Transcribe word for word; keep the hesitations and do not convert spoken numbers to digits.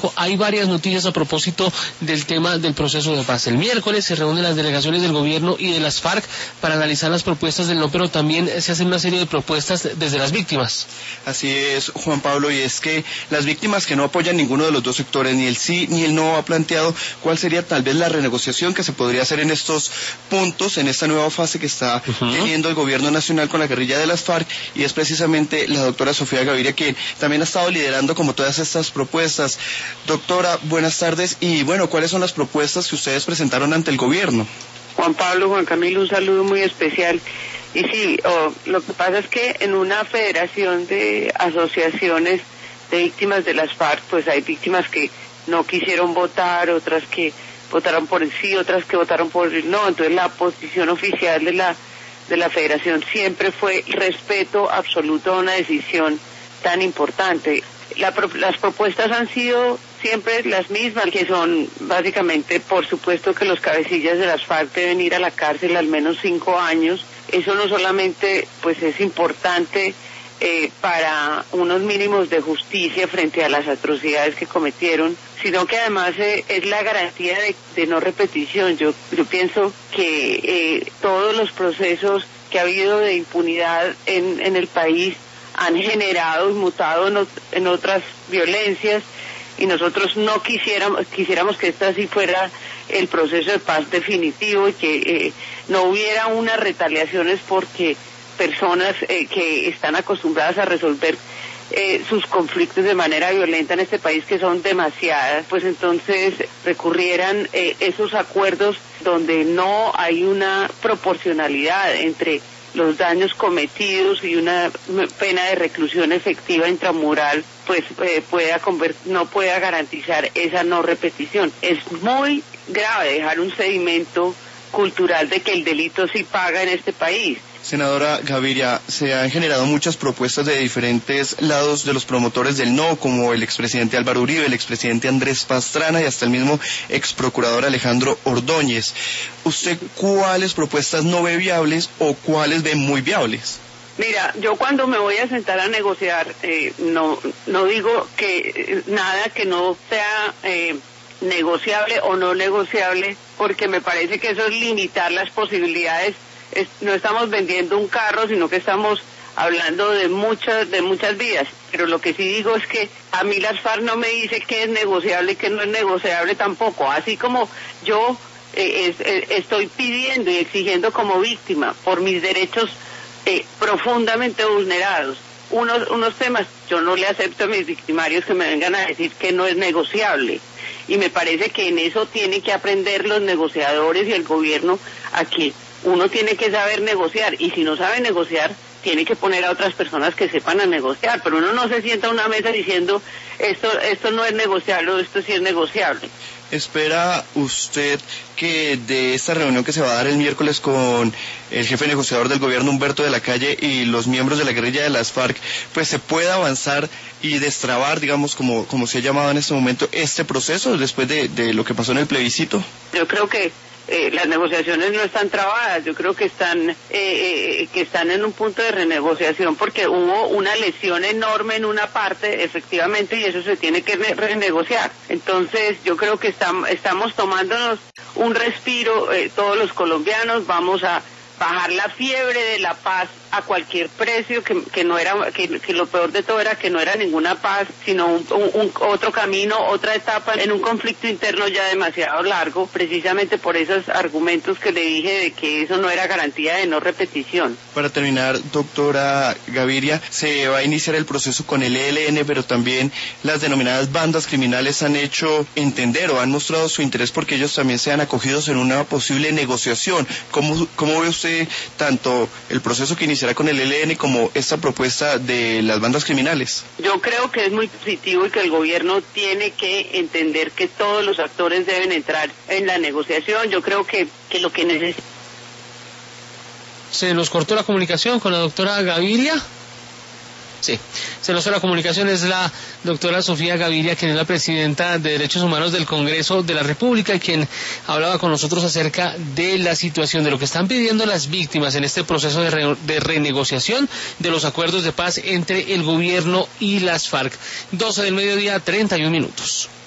Marco, hay varias noticias a propósito del tema del proceso de paz. El miércoles se reúnen las delegaciones del gobierno y de las FARC para analizar las propuestas del no, pero también se hacen una serie de propuestas desde las víctimas. Así es, Juan Pablo, y es que las víctimas que no apoyan ninguno de los dos sectores, ni el sí ni el no, ha planteado cuál sería tal vez la renegociación que se podría hacer en estos puntos, en esta nueva fase que está uh-huh. teniendo el gobierno nacional con la guerrilla de las FARC, y es precisamente la doctora Sofía Gaviria quien también ha estado liderando como todas estas propuestas. Doctora, buenas tardes, y bueno, ¿cuáles son las propuestas que ustedes presentaron ante el gobierno? Juan Pablo, Juan Camilo, un saludo muy especial. Y sí, oh, lo que pasa es que en una federación de asociaciones de víctimas de las FARC, pues hay víctimas que no quisieron votar, otras que votaron por el sí, otras que votaron por el no. Entonces la posición oficial de la de la federación siempre fue respeto absoluto a una decisión tan importante. La, las propuestas han sido siempre las mismas, que son básicamente, por supuesto, que los cabecillas de las FARC deben ir a la cárcel al menos cinco años. Eso no solamente pues es importante eh, para unos mínimos de justicia frente a las atrocidades que cometieron, sino que además eh, es la garantía de, de no repetición. Yo, yo pienso que eh, todos los procesos que ha habido de impunidad en, en el país han generado y mutado en, en otras violencias, y nosotros no quisiéramos quisiéramos que esta sí fuera el proceso de paz definitivo y que eh, no hubiera unas retaliaciones porque personas eh, que están acostumbradas a resolver eh, sus conflictos de manera violenta en este país, que son demasiadas, pues entonces recurrieran eh, esos acuerdos donde no hay una proporcionalidad entre los daños cometidos y una pena de reclusión efectiva intramural, pues eh, pueda convert- no pueda garantizar esa no repetición. Es muy grave dejar un sedimento cultural de que el delito sí paga en este país. Senadora Gaviria, se han generado muchas propuestas de diferentes lados de los promotores del no, como el expresidente Álvaro Uribe, el expresidente Andrés Pastrana y hasta el mismo exprocurador Alejandro Ordóñez. ¿Usted cuáles propuestas no ve viables o cuáles ve muy viables? Mira, yo cuando me voy a sentar a negociar, eh, no no digo que eh, nada que no sea eh, negociable o no negociable, porque me parece que eso es limitar las posibilidades. Es, no estamos vendiendo un carro, sino que estamos hablando de muchas de muchas vías. Pero lo que sí digo es que a mí las FARC no me dice qué es negociable y qué no es negociable tampoco. Así como yo eh, es, eh, estoy pidiendo y exigiendo como víctima por mis derechos eh, profundamente vulnerados unos unos temas, yo no le acepto a mis victimarios que me vengan a decir que no es negociable. Y me parece que en eso tienen que aprender los negociadores y el gobierno, a que uno tiene que saber negociar, y si no sabe negociar, tiene que poner a otras personas que sepan a negociar, pero uno no se sienta a una mesa diciendo esto esto no es negociable o esto sí es negociable. ¿Espera usted que de esta reunión que se va a dar el miércoles con el jefe negociador del gobierno, Humberto de la Calle, y los miembros de la guerrilla de las FARC, pues se pueda avanzar y destrabar, digamos, como, como se ha llamado en este momento, este proceso después de, de lo que pasó en el plebiscito? Yo creo que Eh, las negociaciones no están trabadas, yo creo que están eh, eh, que están en un punto de renegociación, porque hubo una lesión enorme en una parte, efectivamente, y eso se tiene que re- renegociar. Entonces yo creo que estamos, estamos tomándonos un respiro, eh, todos los colombianos, vamos a bajar la fiebre de la paz a cualquier precio, que, que no era que, que lo peor de todo era que no era ninguna paz, sino un, un, un otro camino, otra etapa en un conflicto interno ya demasiado largo, precisamente por esos argumentos que le dije de que eso no era garantía de no repetición. Para terminar, doctora Gaviria, se va a iniciar el proceso con el E L N, pero también las denominadas bandas criminales han hecho entender o han mostrado su interés porque ellos también sean acogidos en una posible negociación. ¿Cómo, cómo ve usted tanto el proceso que inicia con el E L N como esta propuesta de las bandas criminales? Yo creo que es muy positivo y que el gobierno tiene que entender que todos los actores deben entrar en la negociación. Yo creo que, que lo que necesita... Se nos cortó la comunicación con la doctora Gaviria. Sí, se nos fue la comunicación. Es la doctora Sofía Gaviria, quien es la presidenta de Derechos Humanos del Congreso de la República, y quien hablaba con nosotros acerca de la situación, de lo que están pidiendo las víctimas en este proceso de, re, de renegociación de los acuerdos de paz entre el gobierno y las FARC. doce del mediodía, treinta y un minutos.